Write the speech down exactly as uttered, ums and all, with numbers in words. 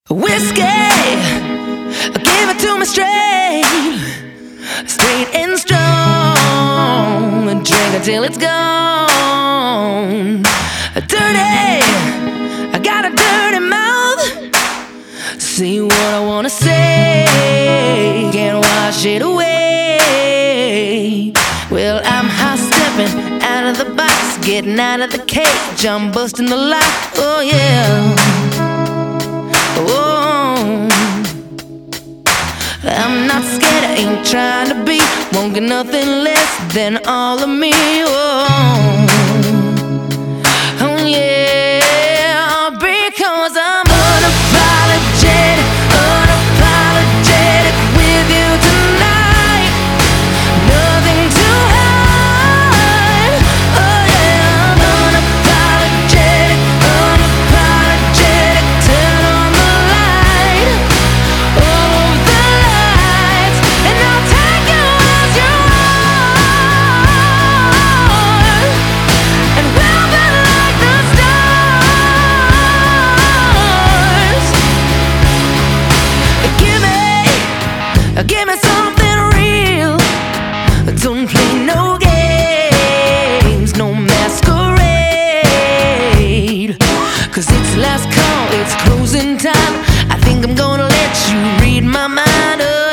Whiskey, give it to me straight, straight and strong, and drink it till it's gone. Dirty, I got a dirty mouth. See what I wanna say, can't wash it away. Well, I'm high stepping out of the box, getting out of the cage, I'm busting the lock. Oh yeah. Oh, I'm not scared, I ain't trying to be, won't get nothing less than all of me. Oh, oh yeah, because I'm unapologetic, unapologetic with you tonight. Nothing to hide. Oh yeah, I'm unapologetic, unapologetic. Turn on the light, all of the lights, and I'll take you as you are, and we'll be like the stars. Give me, give me something real. Don't play no games, no masquerade. Cause it's last call, it's closing time. I think I'm gonna let you read my mind. Oh,